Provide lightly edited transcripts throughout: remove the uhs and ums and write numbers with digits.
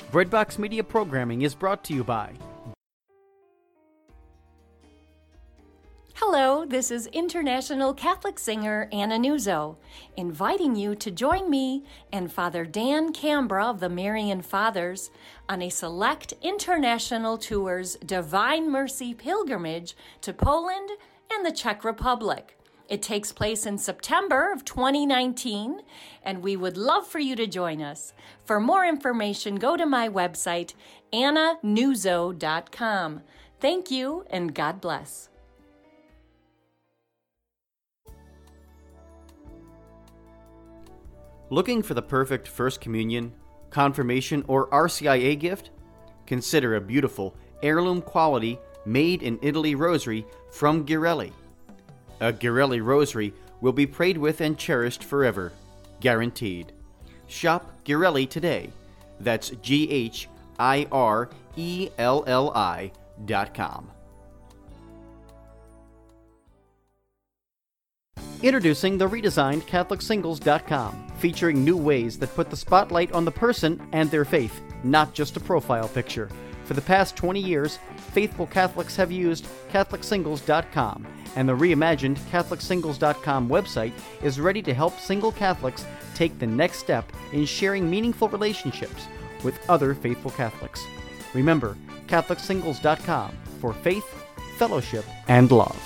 Breadbox Media programming is brought to you by... Hello, this is international Catholic singer Anna Nuzzo, inviting you to join me and Father Dan Cambra of the Marian Fathers on a select international tour's Divine Mercy pilgrimage to Poland and the Czech Republic. It takes place in September of 2019, and we would love for you to join us. For more information, go to my website, annanuzzo.com. Thank you, and God bless. Looking for the perfect First Communion, Confirmation, or RCIA gift? Consider a beautiful, heirloom quality, made-in-Italy rosary from Ghirelli. A Ghirelli rosary will be prayed with and cherished forever, guaranteed. Shop Ghirelli today. That's GHIRELLI.com. Introducing the redesigned CatholicSingles.com, featuring new ways that put the spotlight on the person and their faith, not just a profile picture. For the past 20 years, faithful Catholics have used CatholicSingles.com, and the reimagined CatholicSingles.com website is ready to help single Catholics take the next step in sharing meaningful relationships with other faithful Catholics. Remember, CatholicSingles.com for faith, fellowship, and love.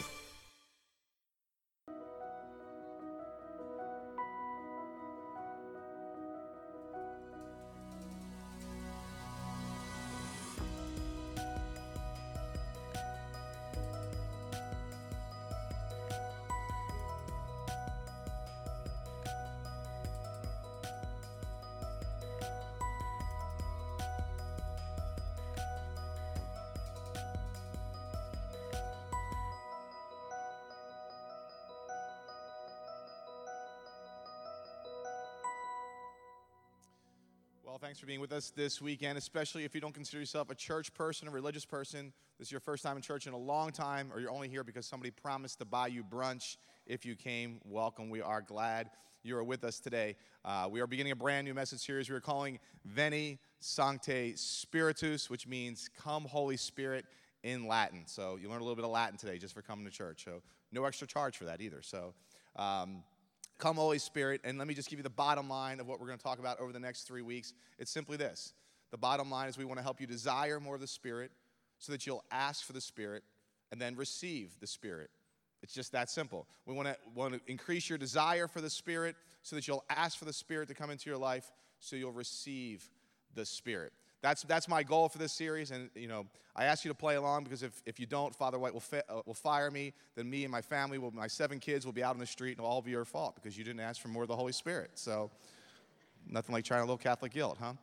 Well, thanks for being with us this weekend, especially if you don't consider yourself a church person, a religious person. This is your first time in church in a long time, or you're only here because somebody promised to buy you brunch. If you came, welcome. We are glad you are with us today. We are beginning a brand new message series we are calling Veni Sancte Spiritus, which means come Holy Spirit in Latin. So you learned a little bit of Latin today just for coming to church. So no extra charge for that either. So come Holy Spirit, and let me just give you the bottom line of what we're going to talk about over the next 3 weeks. It's simply this. The bottom line is we want to help you desire more of the Spirit so that you'll ask for the Spirit and then receive the Spirit. It's just that simple. We want to increase your desire for the Spirit so that you'll ask for the Spirit to come into your life so you'll receive the Spirit. That's my goal for this series, and I ask you to play along because if you don't, Father White will fire me. Then me and my family, my 7 kids, will be out on the street, and it'll all be your fault because you didn't ask for more of the Holy Spirit. So nothing like trying a little Catholic guilt, huh?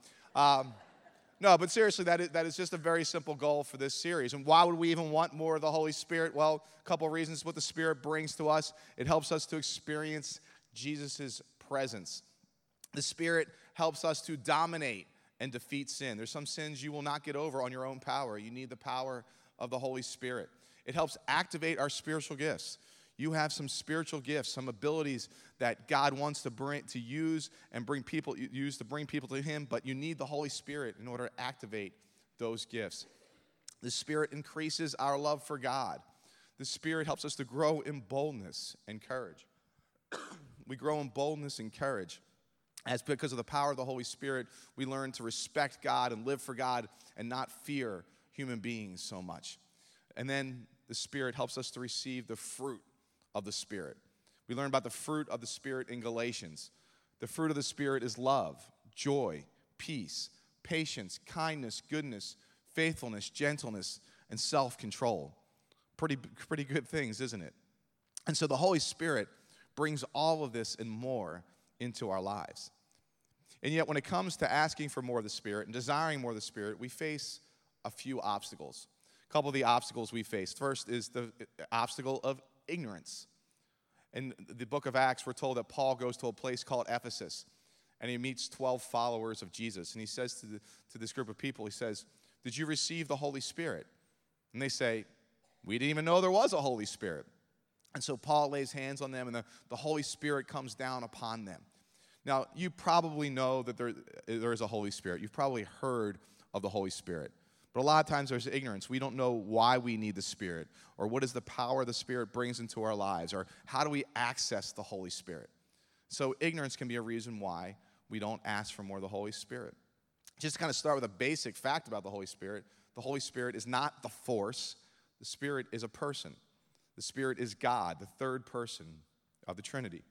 No, but seriously, that is just a very simple goal for this series. And why would we even want more of the Holy Spirit? Well, a couple of reasons. What the Spirit brings to us, it helps us to experience Jesus' presence. The Spirit helps us to dominate and defeat sin. There's some sins you will not get over on your own power. You need the power of the Holy Spirit. It helps activate our spiritual gifts. You have some spiritual gifts, some abilities that God wants to use to bring people to Him, but you need the Holy Spirit in order to activate those gifts. The Spirit increases our love for God. The Spirit helps us to grow in boldness and courage. We grow in boldness and courage. As because of the power of the Holy Spirit, we learn to respect God and live for God and not fear human beings so much. And then the Spirit helps us to receive the fruit of the Spirit. We learn about the fruit of the Spirit in Galatians. The fruit of the Spirit is love, joy, peace, patience, kindness, goodness, faithfulness, gentleness, and self-control. Pretty good things, isn't it? And so the Holy Spirit brings all of this and more into our lives. And yet when it comes to asking for more of the Spirit and desiring more of the Spirit, we face a few obstacles. A couple of the obstacles we face. First is the obstacle of ignorance. In the book of Acts, we're told that Paul goes to a place called Ephesus, and he meets 12 followers of Jesus. And he says to this group of people, he says, "Did you receive the Holy Spirit?" And they say, "We didn't even know there was a Holy Spirit." And so Paul lays hands on them, and the Holy Spirit comes down upon them. Now, you probably know that there is a Holy Spirit. You've probably heard of the Holy Spirit. But a lot of times there's ignorance. We don't know why we need the Spirit, or what is the power the Spirit brings into our lives, or how do we access the Holy Spirit. So ignorance can be a reason why we don't ask for more of the Holy Spirit. Just to kind of start with a basic fact about the Holy Spirit. The Holy Spirit is not the force. The Spirit is a person. The Spirit is God, the third person of the Trinity.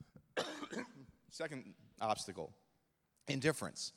Second obstacle, indifference.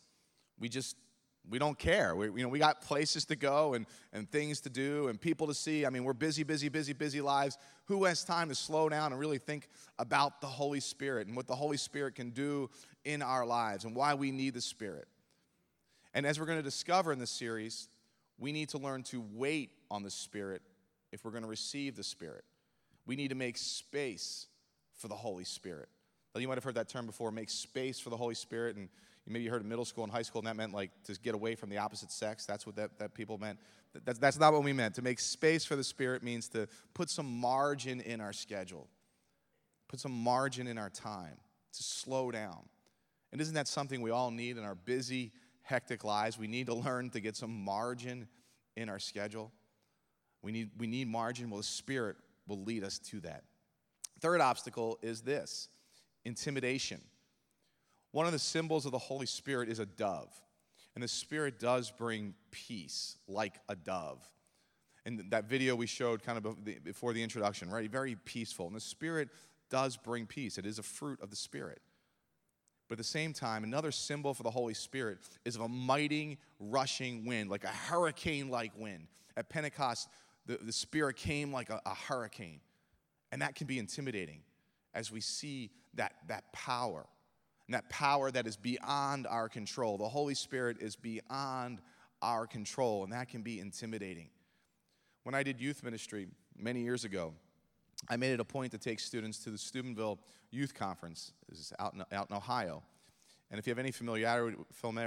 We don't care. We got places to go and things to do and people to see. I mean, we're busy lives. Who has time to slow down and really think about the Holy Spirit and what the Holy Spirit can do in our lives and why we need the Spirit? And as we're going to discover in this series, we need to learn to wait on the Spirit if we're going to receive the Spirit. We need to make space for the Holy Spirit. Now, you might have heard that term before, make space for the Holy Spirit, and maybe you heard in middle school and high school, and that meant like to get away from the opposite sex. That's what that people meant. That's not what we meant. To make space for the Spirit means to put some margin in our schedule, put some margin in our time, to slow down. And isn't that something we all need in our busy, hectic lives? We need to learn to get some margin in our schedule. We need margin. Well, the Spirit will lead us to that. Third obstacle is this: intimidation. One of the symbols of the Holy Spirit is a dove. And the Spirit does bring peace like a dove. And that video we showed kind of before the introduction, right? Very peaceful. And the Spirit does bring peace. It is a fruit of the Spirit. But at the same time, another symbol for the Holy Spirit is of a mighty, rushing wind, like a hurricane-like wind. At Pentecost, the Spirit came like a hurricane. And that can be intimidating as we see that power. And that power that is beyond our control. The Holy Spirit is beyond our control, and that can be intimidating. When I did youth ministry many years ago, I made it a point to take students to the Steubenville Youth Conference. This is out in Ohio. And if you have any familiarity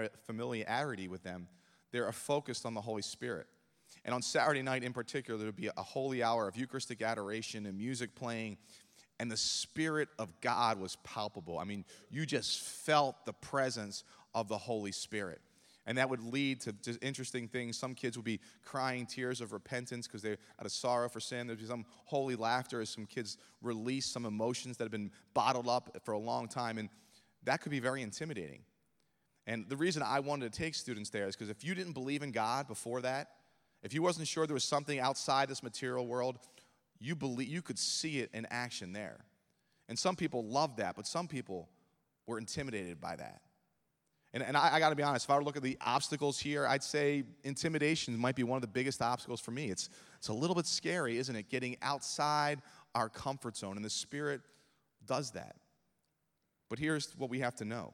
with them, they're focused on the Holy Spirit. And on Saturday night in particular, there would be a holy hour of Eucharistic adoration and music playing. And the Spirit of God was palpable. I mean, you just felt the presence of the Holy Spirit. And that would lead to just interesting things. Some kids would be crying tears of repentance because they're out of sorrow for sin. There'd be some holy laughter as some kids release some emotions that have been bottled up for a long time. And that could be very intimidating. And the reason I wanted to take students there is because if you didn't believe in God before that, if you wasn't sure there was something outside this material world, you could see it in action there. And some people loved that, but some people were intimidated by that. And I got to be honest, if I were to look at the obstacles here, I'd say intimidation might be one of the biggest obstacles for me. It's a little bit scary, isn't it, getting outside our comfort zone, and the Spirit does that. But here's what we have to know.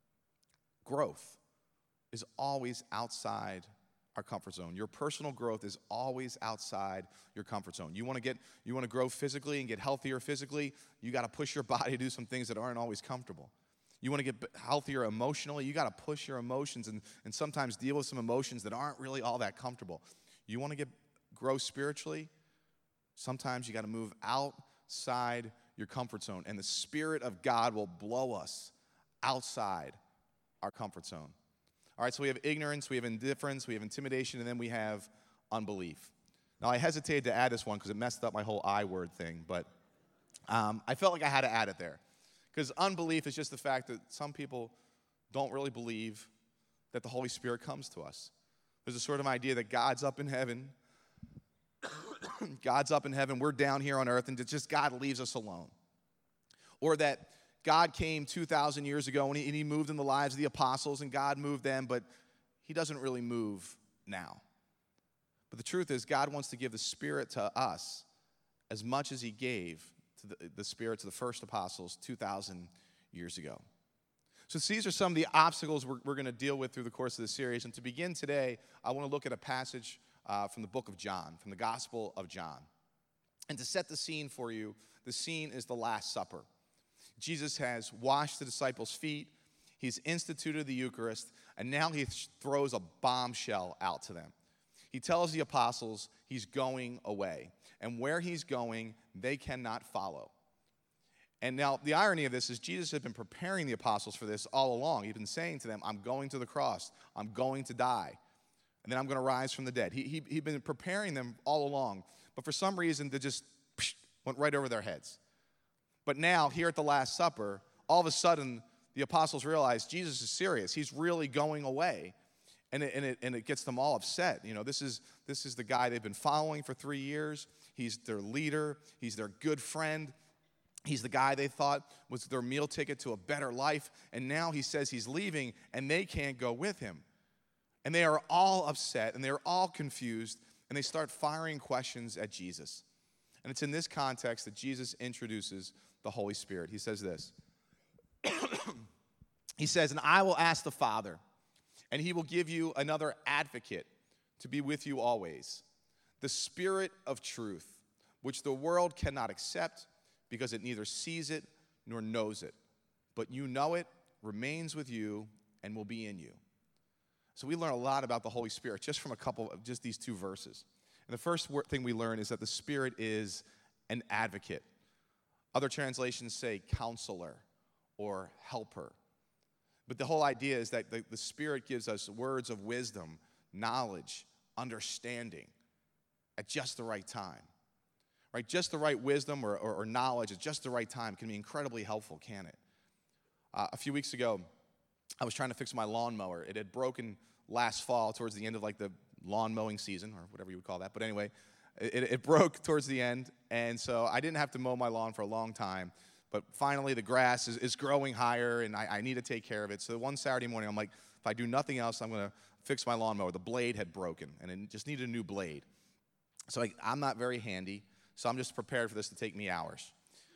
Growth is always outside our comfort zone. Your personal growth is always outside your comfort zone. You want to grow physically and get healthier physically, you got to push your body to do some things that aren't always comfortable. You want to get healthier emotionally, you got to push your emotions and sometimes deal with some emotions that aren't really all that comfortable. You want to grow spiritually, sometimes you got to move outside your comfort zone, and the Spirit of God will blow us outside our comfort zone. All right, so we have ignorance, we have indifference, we have intimidation, and then we have unbelief. Now, I hesitated to add this one because it messed up my whole I word thing, but I felt like I had to add it there. Because unbelief is just the fact that some people don't really believe that the Holy Spirit comes to us. There's a sort of idea that God's up in heaven. God's up in heaven, we're down here on earth, and it's just God leaves us alone. Or that God came 2,000 years ago, and he moved in the lives of the apostles, and God moved them, but he doesn't really move now. But the truth is, God wants to give the Spirit to us as much as he gave to the Spirit to the first apostles 2,000 years ago. So these are some of the obstacles we're going to deal with through the course of the series. And to begin today, I want to look at a passage from the book of John, from the Gospel of John. And to set the scene for you, the scene is the Last Supper. Jesus has washed the disciples' feet, he's instituted the Eucharist, and now he throws a bombshell out to them. He tells the apostles he's going away, and where he's going, they cannot follow. And now the irony of this is Jesus had been preparing the apostles for this all along. He'd been saying to them, I'm going to the cross. I'm going to die. And then I'm going to rise from the dead. He'd been preparing them all along. But for some reason, they just went right over their heads. But now, here at the Last Supper, all of a sudden, the apostles realize Jesus is serious. He's really going away. And it gets them all upset. You know, this is the guy they've been following for 3 years. He's their leader. He's their good friend. He's the guy they thought was their meal ticket to a better life. And now he says he's leaving, and they can't go with him. And they are all upset, and they're all confused, and they start firing questions at Jesus. And it's in this context that Jesus introduces the Holy Spirit. He says this. He says, and I will ask the Father, and he will give you another advocate to be with you always, the Spirit of truth, which the world cannot accept because it neither sees it nor knows it. But you know it, remains with you, and will be in you. So we learn a lot about the Holy Spirit just from just these 2 verses. And the first thing we learn is that the Spirit is an advocate. Other translations say counselor or helper. But the whole idea is that the Spirit gives us words of wisdom, knowledge, understanding at just the right time. Right? Just the right wisdom or knowledge at just the right time can be incredibly helpful, can it? A few weeks ago, I was trying to fix my lawnmower. It had broken last fall towards the end of like the lawn mowing season, or whatever you would call that. But anyway, it broke towards the end, and so I didn't have to mow my lawn for a long time. But finally, the grass is growing higher, and I need to take care of it. So one Saturday morning, I'm like, if I do nothing else, I'm going to fix my lawnmower. The blade had broken, and it just needed a new blade. So I'm not very handy, so I'm just prepared for this to take me hours.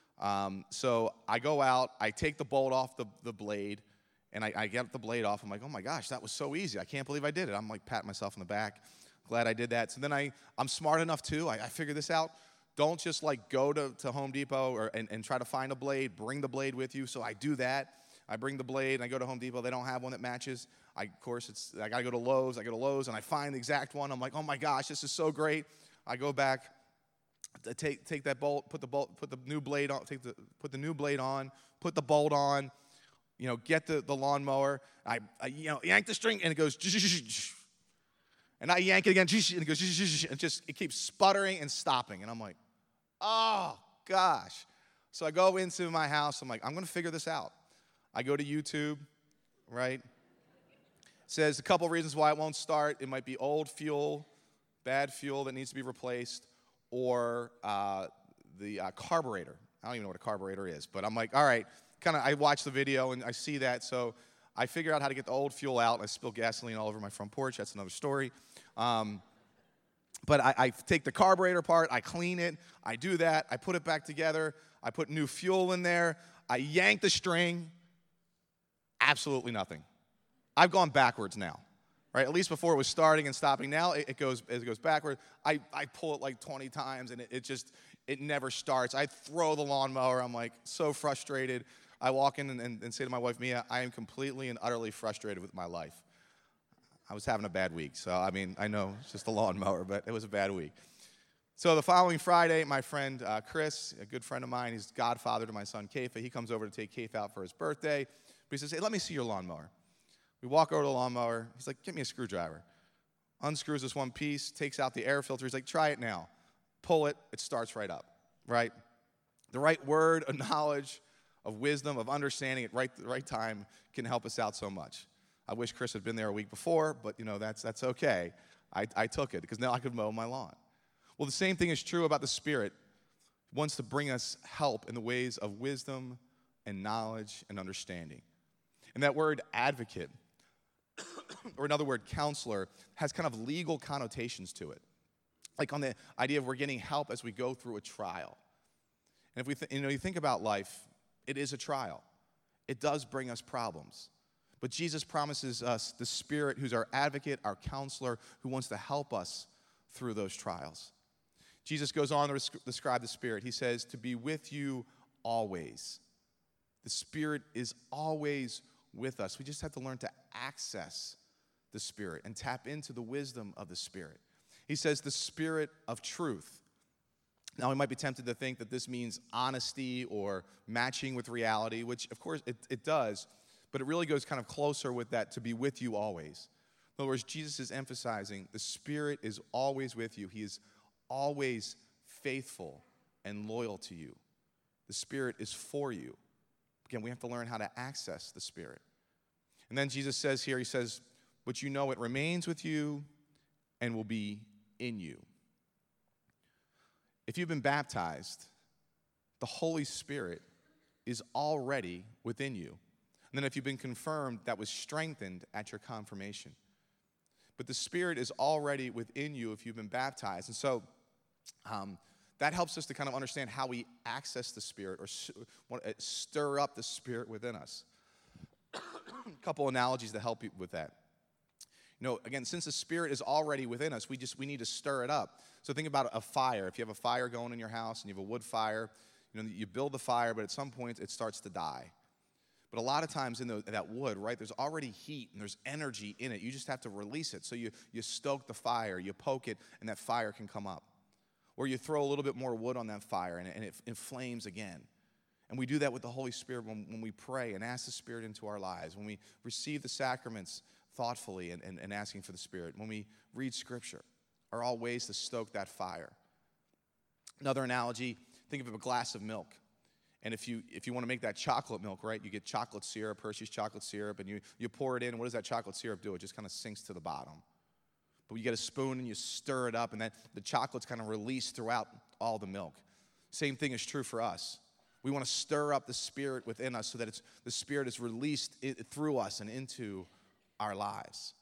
So I go out, I take the bolt off the blade, and I get the blade off. I'm like, oh my gosh, that was so easy. I can't believe I did it. I'm like patting myself on the back. Glad I did that. So then I'm smart enough too. I figured this out. Don't just like go to Home Depot and try to find a blade. Bring the blade with you. So I do that. I bring the blade and I go to Home Depot. They don't have one that matches. I got to go to Lowe's. I go to Lowe's and I find the exact one. I'm like, oh my gosh, this is so great. I go back, take that bolt, put the new blade on, put the new blade on, put the bolt on. You know, get the lawnmower. I yank the string and it goes, and I yank it again, and it goes, and it keeps sputtering and stopping. And I'm like, oh gosh. So I go into my house. I'm like, I'm going to figure this out. I go to YouTube, right? It says a couple reasons why it won't start. It might be old fuel, bad fuel that needs to be replaced, or the carburetor. I don't even know what a carburetor is, but I'm like, all right. I watch the video and I see that, so I figure out how to get the old fuel out, and I spill gasoline all over my front porch. That's another story. But I take the carburetor apart, I clean it, I do that, I put it back together, I put new fuel in there, I yank the string, absolutely nothing. I've gone backwards now, right? At least before it was starting and stopping. Now it goes backward. I pull it like 20 times, and it never starts. I throw the lawnmower. I'm like so frustrated. I walk in and say to my wife, Mia, I am completely and utterly frustrated with my life. I was having a bad week. So, I mean, I know it's just a lawnmower, but it was a bad week. So the following Friday, my friend Chris, a good friend of mine, he's godfather to my son, Keifa. He comes over to take Keifa out for his birthday. But he says, hey, let me see your lawnmower. We walk over to the lawnmower. He's like, get me a screwdriver. Unscrews this one piece, takes out the air filter. He's like, try it now. Pull it. It starts right up, right? The right word of knowledge, of wisdom, of understanding at the right time can help us out so much. I wish Chris had been there a week before, but, that's okay. I took it because now I could mow my lawn. Well, the same thing is true about the Spirit. He wants to bring us help in the ways of wisdom and knowledge and understanding. And that word advocate, or another word, counselor, has kind of legal connotations to it. Like on the idea of we're getting help as we go through a trial. And if you think about life, it is a trial. It does bring us problems. But Jesus promises us the Spirit who's our advocate, our counselor, who wants to help us through those trials. Jesus goes on to describe the Spirit. He says, to be with you always. The Spirit is always with us. We just have to learn to access the Spirit and tap into the wisdom of the Spirit. He says the Spirit of truth. Now, we might be tempted to think that this means honesty or matching with reality, which, of course, it does, but it really goes kind of closer with that, to be with you always. In other words, Jesus is emphasizing the Spirit is always with you. He is always faithful and loyal to you. The Spirit is for you. Again, we have to learn how to access the Spirit. And then Jesus says here, he says, but you know it remains with you and will be in you. If you've been baptized, the Holy Spirit is already within you. And then if you've been confirmed, that was strengthened at your confirmation. But the Spirit is already within you if you've been baptized. And so that helps us to kind of understand how we access the Spirit or stir up the Spirit within us. A couple analogies to help you with that. You know, again, since the Spirit is already within us, we need to stir it up. So think about a fire. If you have a fire going in your house and you have a wood fire, you know, you build the fire, but at some point it starts to die. But a lot of times in that wood, right, there's already heat and there's energy in it. You just have to release it. So you stoke the fire, you poke it, and that fire can come up. Or you throw a little bit more wood on that fire and it inflames again. And we do that with the Holy Spirit when we pray and ask the Spirit into our lives, when we receive the sacraments thoughtfully and asking for the Spirit, when we read Scripture, are all ways to stoke that fire. Another analogy, think of a glass of milk. And if you want to make that chocolate milk, right, you get chocolate syrup, Hershey's chocolate syrup, and you pour it in, and what does that chocolate syrup do? It just kind of sinks to the bottom. But you get a spoon and you stir it up, and then the chocolate's kind of released throughout all the milk. Same thing is true for us. We want to stir up the Spirit within us so that the Spirit is released through us and into our lives.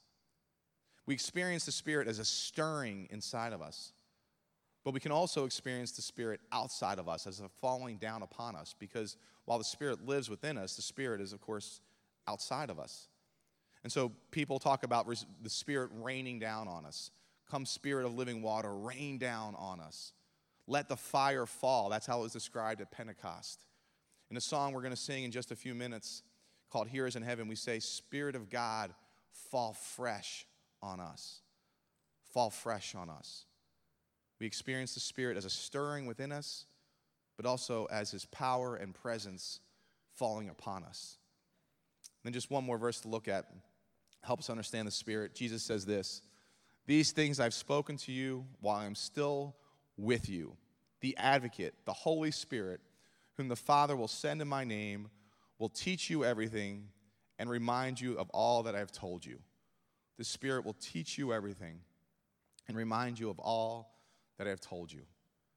We experience the Spirit as a stirring inside of us, but we can also experience the Spirit outside of us as a falling down upon us, because while the Spirit lives within us, the Spirit is, of course, outside of us. And so people talk about the Spirit raining down on us. Come, Spirit of living water, rain down on us. Let the fire fall. That's how it was described at Pentecost. In a song we're going to sing in just a few minutes called Here Is in Heaven, we say, Spirit of God, fall fresh on us. Fall fresh on us. We experience the Spirit as a stirring within us, but also as His power and presence falling upon us. And then just one more verse to look at. Help us understand the Spirit. Jesus says this, these things I've spoken to you while I'm still with you. The Advocate, the Holy Spirit, whom the Father will send in my name, will teach you everything and remind you of all that I've told you. The Spirit will teach you everything and remind you of all that I have told you.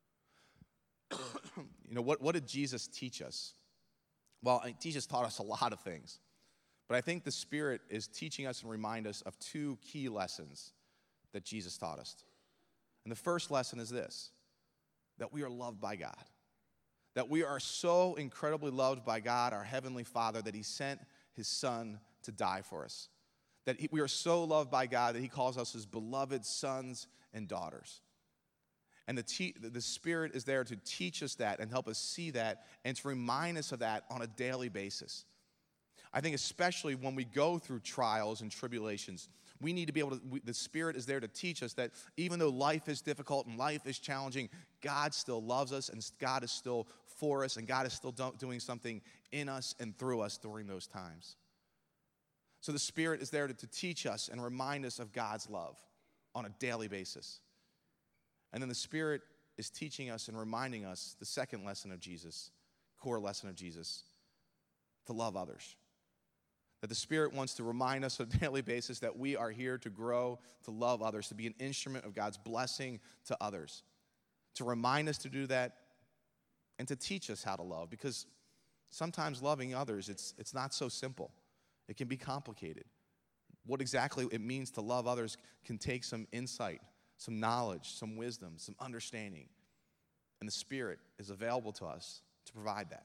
You know, what did Jesus teach us? Well, Jesus taught us a lot of things. But I think the Spirit is teaching us and remind us of two key lessons that Jesus taught us. And the first lesson is this, that we are loved by God. That we are so incredibly loved by God, our Heavenly Father, that He sent His Son to die for us. That we are so loved by God that He calls us His beloved sons and daughters. And the Spirit is there to teach us that and help us see that and to remind us of that on a daily basis. I think especially when we go through trials and tribulations, we need to be able to, the Spirit is there to teach us that even though life is difficult and life is challenging, God still loves us and God is still for us and God is still doing something in us and through us during those times. So the Spirit is there to teach us and remind us of God's love on a daily basis. And then the Spirit is teaching us and reminding us the second lesson of Jesus, core lesson of Jesus, to love others. That the Spirit wants to remind us on a daily basis that we are here to grow, to love others, to be an instrument of God's blessing to others. To remind us to do that and to teach us how to love. Because sometimes loving others, it's not so simple. It can be complicated. What exactly it means to love others can take some insight, some knowledge, some wisdom, some understanding. And the Spirit is available to us to provide that.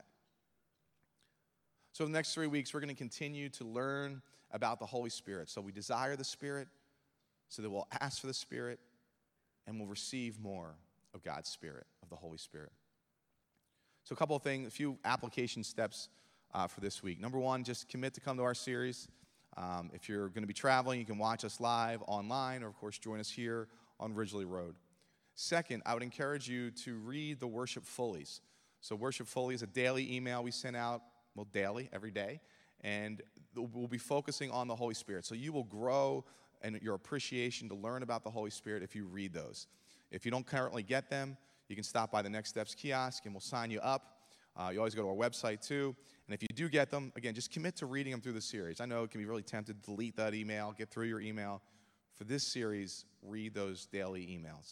So the next 3 weeks, we're going to continue to learn about the Holy Spirit. So we desire the Spirit, so that we'll ask for the Spirit, and we'll receive more of God's Spirit, of the Holy Spirit. So a couple of things, a few application steps for this week. Number one, just commit to come to our series. If you're going to be traveling, you can watch us live online, or of course join us here on Ridgely Road. Second, I would encourage you to read the Worship Follies. So Worship Folly is a daily email we send out, well, daily, every day, and we'll be focusing on the Holy Spirit. So you will grow in your appreciation to learn about the Holy Spirit if you read those. If you don't currently get them, you can stop by the Next Steps kiosk and we'll sign you up. You always go to our website too. And if you do get them, again, just commit to reading them through the series. I know it can be really tempted to delete that email, get through your email. For this series, read those daily emails.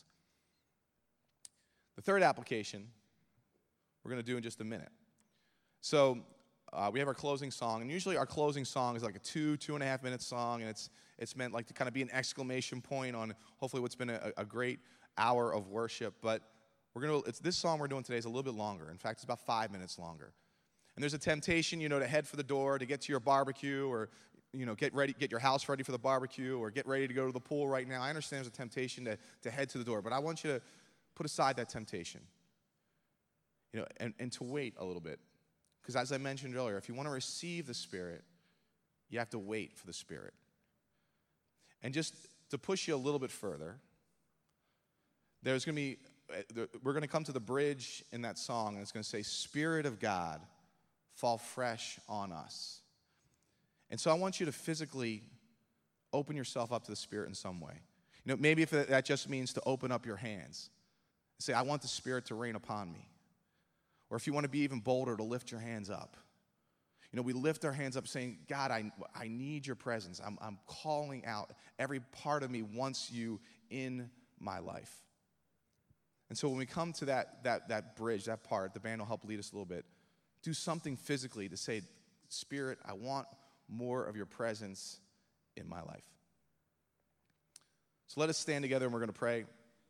The third application we're going to do in just a minute. So we have our closing song, and usually our closing song is like a 2.5 minute song, and it's meant like to kind of be an exclamation point on hopefully what's been a great hour of worship. But this song we're doing today is a little bit longer. In fact, it's about 5 minutes longer. And there's a temptation, to head for the door, to get to your barbecue, or get your house ready for the barbecue, or get ready to go to the pool right now. I understand there's a temptation to head to the door, but I want you to put aside that temptation, and to wait a little bit. Because as I mentioned earlier, if you want to receive the Spirit, you have to wait for the Spirit. And just to push you a little bit further, we're going to come to the bridge in that song, and it's going to say, Spirit of God, fall fresh on us. And so I want you to physically open yourself up to the Spirit in some way. Maybe if that just means to open up your hands. Say, I want the Spirit to reign upon me. Or if you want to be even bolder, to lift your hands up. We lift our hands up saying, God, I need your presence. I'm calling out. Every part of me wants you in my life. And so when we come to that bridge, that part, the band will help lead us a little bit. Do something physically to say, Spirit, I want more of your presence in my life. So let us stand together and we're going to pray.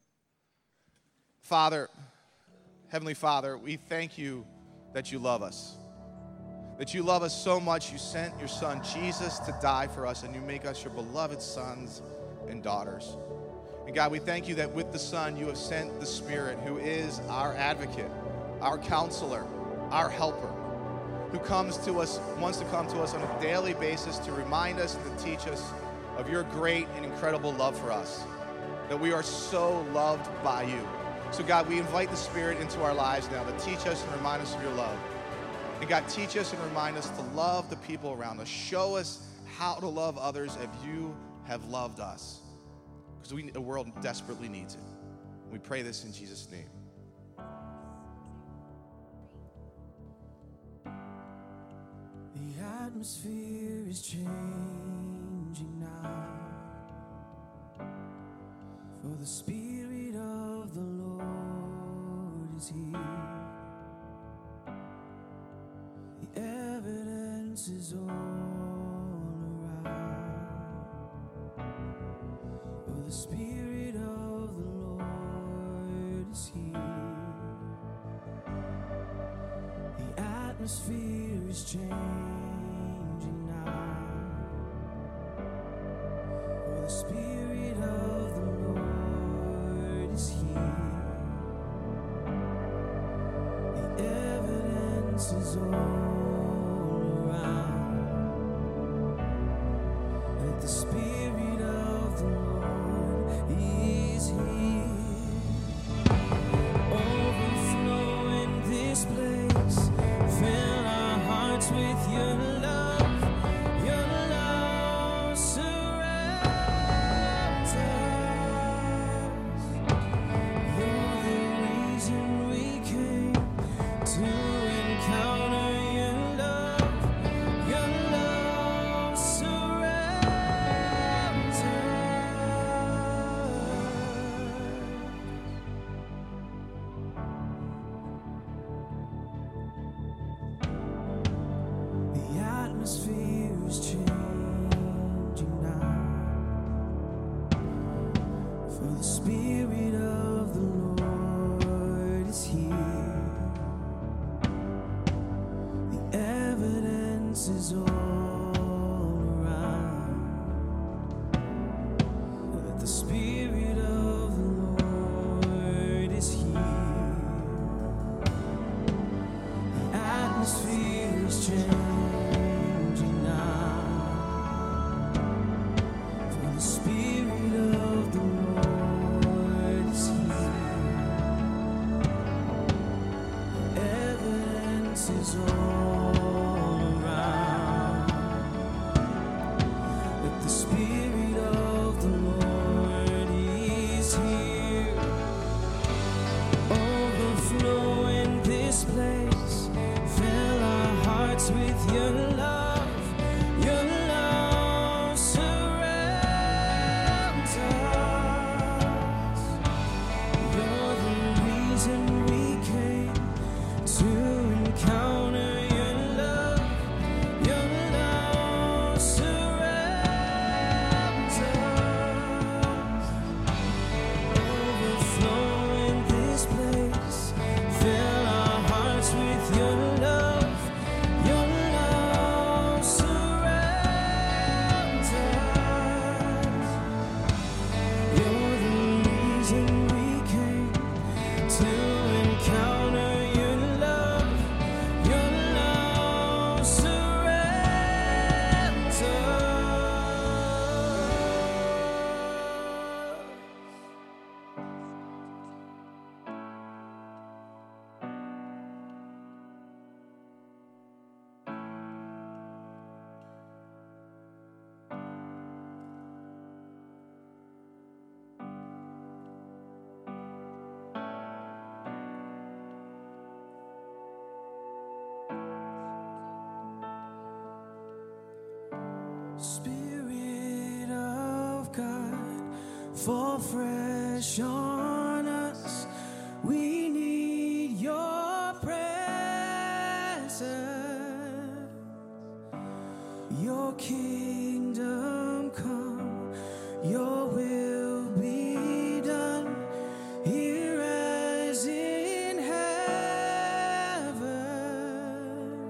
Father, Heavenly Father, we thank you that you love us. That you love us so much, you sent your Son Jesus to die for us, and you make us your beloved sons and daughters. And God, we thank you that with the Son, you have sent the Spirit, who is our advocate, our counselor, our helper, who wants to come to us on a daily basis to remind us and to teach us of your great and incredible love for us, that we are so loved by you. So God, we invite the Spirit into our lives now to teach us and remind us of your love. And God, teach us and remind us to love the people around us. Show us how to love others as you have loved us. Because the world desperately needs it. We pray this in Jesus' name. The atmosphere is changing now, for the Spirit of the Lord is here. The evidence is all around, for the Spirit of the Lord is here. The atmosphere is changing now, for the Spirit of the Lord is here. The evidence is all around, that the Spirit of the Lord is here. Overflow in this place, fill our hearts with your love surrounds. the Spirit of the Lord is here. Overflow in this place. Fill our hearts with your love. Your love surrounds us. You're the reason we came to encounter your love. Your love surrounds us. Overflow in this place. Fill our hearts with your love. Your love surrounds us. You're the reason we came to encounter your love. Your love surrounds us. Spirit of God, fall fresh on us. We need your presence. Your kingdom come, your will be done, here as in heaven.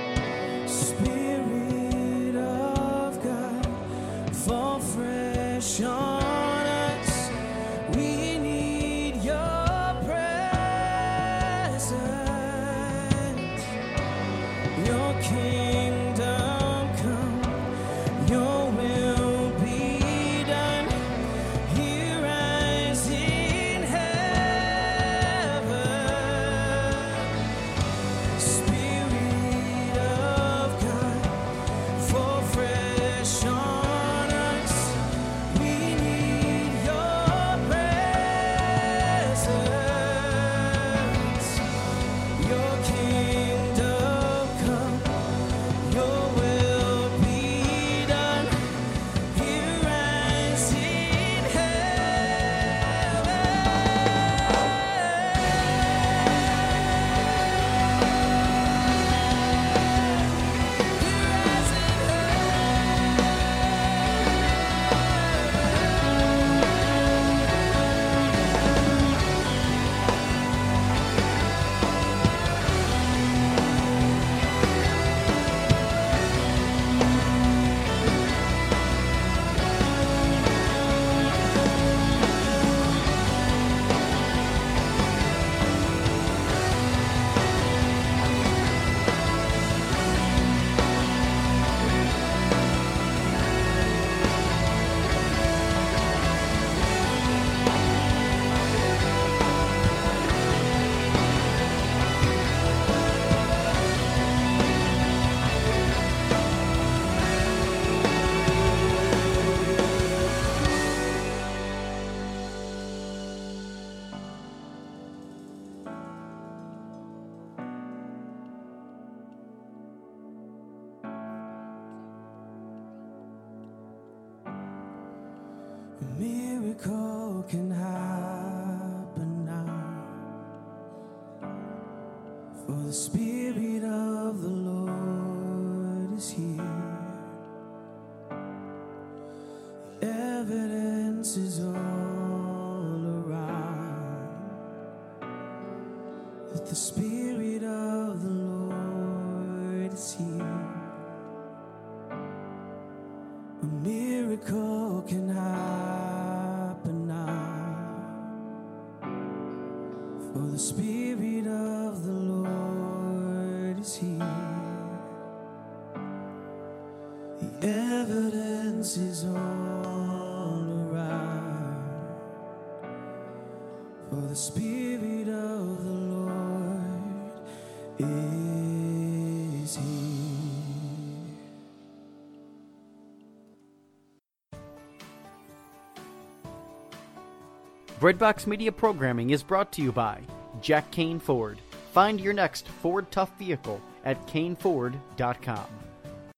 Spirit of God, fall fresh on us. We need your presence. Your kingdom come, your will be done, here as in heaven. Spirit of God, fall fresh on us. We need your presence. Your kingdom come, your will be done, here as in heaven. A miracle can happen now, for the Spirit of the Lord is here. Evidence is all around that the Spirit of the Lord is here. A miracle can happen now, for the Spirit of the Lord is here. The evidence is all around, for the Spirit of the Lord is here. Breadbox Media programming is brought to you by Jack Kane Ford. Find your next Ford Tough vehicle at caneford.com.